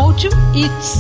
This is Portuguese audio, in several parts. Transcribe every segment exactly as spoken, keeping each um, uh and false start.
Áudio It's.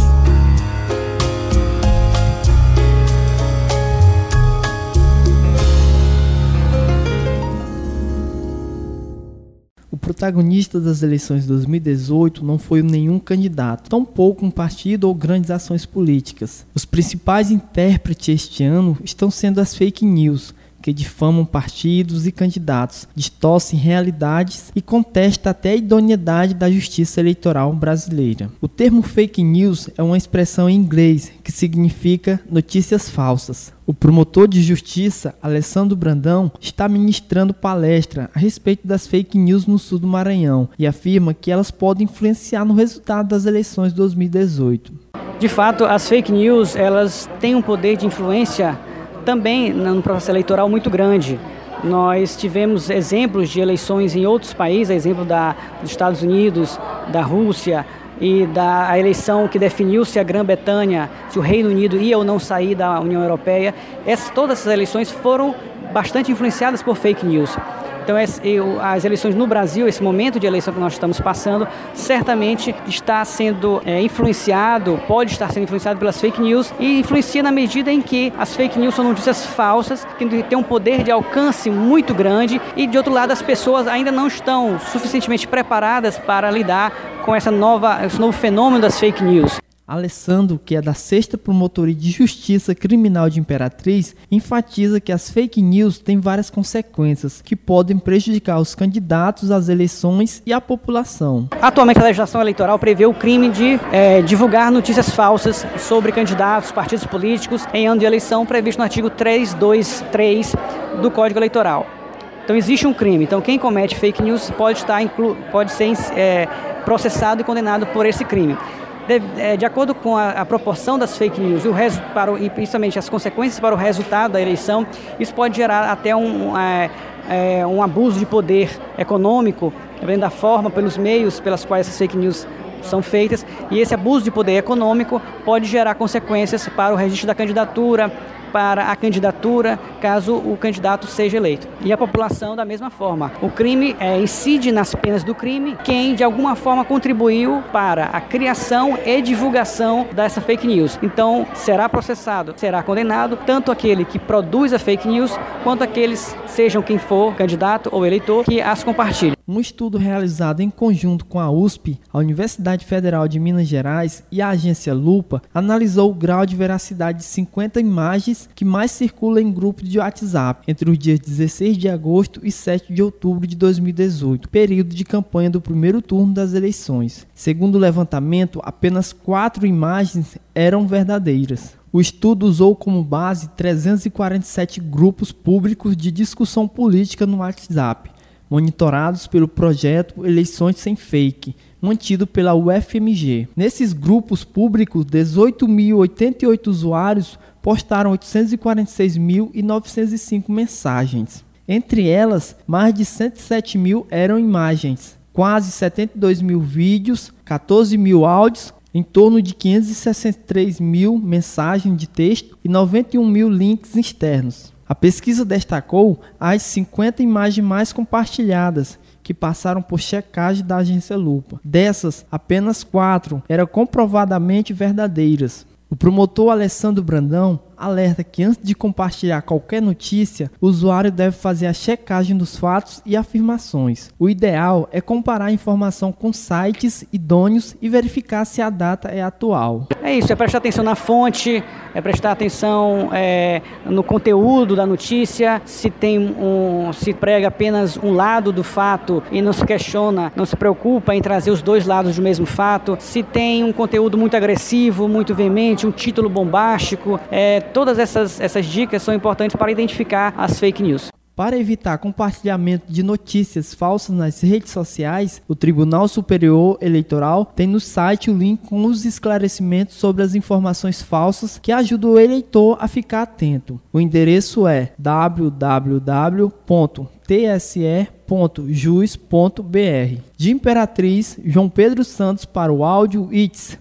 O protagonista das eleições de dois mil e dezoito não foi nenhum candidato, tampouco um partido ou grandes ações políticas. Os principais intérpretes este ano estão sendo as fake news, que difamam partidos e candidatos, distorcem realidades e contestam até a idoneidade da justiça eleitoral brasileira. O termo fake news é uma expressão em inglês que significa notícias falsas. O promotor de justiça, Alessandro Brandão, está ministrando palestra a respeito das fake news no sul do Maranhão e afirma que elas podem influenciar no resultado das eleições de dois mil e dezoito. De fato, as fake news elas têm um poder de influência também no processo eleitoral muito grande. Nós tivemos exemplos de eleições em outros países, exemplo da, dos Estados Unidos, da Rússia e da eleição que definiu se a Grã-Bretanha, se o Reino Unido ia ou não sair da União Europeia. Essas, todas essas eleições foram bastante influenciadas por fake news. Então, as eleições no Brasil, esse momento de eleição que nós estamos passando, certamente está sendo é, influenciado, pode estar sendo influenciado pelas fake news e influencia na medida em que as fake news são notícias falsas, que têm um poder de alcance muito grande e, de outro lado, as pessoas ainda não estão suficientemente preparadas para lidar com essa nova, esse novo fenômeno das fake news. Alessandro, que é da sexta Promotoria de Justiça Criminal de Imperatriz, enfatiza que as fake news têm várias consequências que podem prejudicar os candidatos às eleições e a população. Atualmente, a legislação eleitoral prevê o crime de é, divulgar notícias falsas sobre candidatos, partidos políticos em ano de eleição, previsto no artigo trezentos e vinte e três do Código Eleitoral. Então, existe um crime. Então, quem comete fake news pode, estar inclu- pode ser é, processado e condenado por esse crime. De, de acordo com a, a proporção das fake news e, o resu, para o, e principalmente as consequências para o resultado da eleição, isso pode gerar até um, é, é, um abuso de poder econômico, dependendo da forma, pelos meios pelas quais essas fake news são feitas, e esse abuso de poder econômico pode gerar consequências para o registro da candidatura, para a candidatura, caso o candidato seja eleito. E a população da mesma forma. O crime é, incide nas penas do crime quem de alguma forma contribuiu para a criação e divulgação dessa fake news. Então, será processado, será condenado tanto aquele que produz a fake news, quanto aqueles, sejam quem for, candidato ou eleitor, que as compartilhe. Um estudo realizado em conjunto com a U S P, a Universidade Federal de Minas Gerais e a agência Lupa analisou o grau de veracidade de cinquenta imagens que mais circulam em grupos de WhatsApp entre os dias dezesseis de agosto e sete de outubro de dois mil e dezoito, período de campanha do primeiro turno das eleições. Segundo o levantamento, apenas quatro imagens eram verdadeiras. O estudo usou como base trezentos e quarenta e sete grupos públicos de discussão política no WhatsApp, monitorados pelo projeto Eleições Sem Fake, mantido pela U F M G. Nesses grupos públicos, dezoito mil e oitenta e oito usuários postaram oitocentos e quarenta e seis mil novecentos e cinco mensagens. Entre elas, mais de cento e sete mil eram imagens, quase setenta e dois mil vídeos, quatorze mil áudios, em torno de quinhentos e sessenta e três mil mensagens de texto e noventa e um mil links externos. A pesquisa destacou as cinquenta imagens mais compartilhadas, que passaram por checagem da agência Lupa. Dessas, apenas quatro eram comprovadamente verdadeiras. O promotor Alessandro Brandão alerta que antes de compartilhar qualquer notícia, o usuário deve fazer a checagem dos fatos e afirmações. O ideal é comparar a informação com sites idôneos e verificar se a data é atual. É isso, é prestar atenção na fonte, é prestar atenção é, no conteúdo da notícia, se tem um, se prega apenas um lado do fato e não se questiona, não se preocupa em trazer os dois lados do mesmo fato, se tem um conteúdo muito agressivo, muito veemente, um título bombástico, é, todas essas, essas dicas são importantes para identificar as fake news. Para evitar compartilhamento de notícias falsas nas redes sociais, o Tribunal Superior Eleitoral tem no site o link com os esclarecimentos sobre as informações falsas que ajudam o eleitor a ficar atento. O endereço é w w w ponto t s e ponto jus ponto b r. De Imperatriz, João Pedro Santos para o Áudio It's.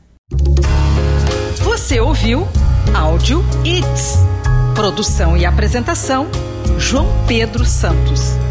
Você ouviu Áudio It's. Produção e apresentação, João Pedro Santos.